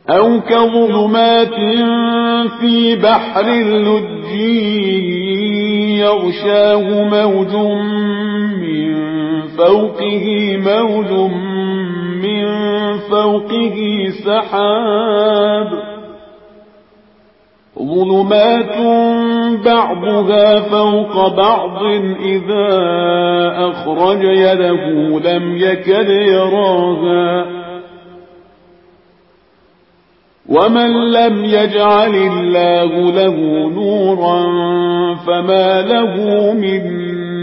أو كظلمات في بحر لجي يغشاه موج من فوقه موج من فوقه سحاب ظلمات بعضها فوق بعض إذا أخرج يده لم يكد يراها ومن لم يجعل الله له نورا فما له من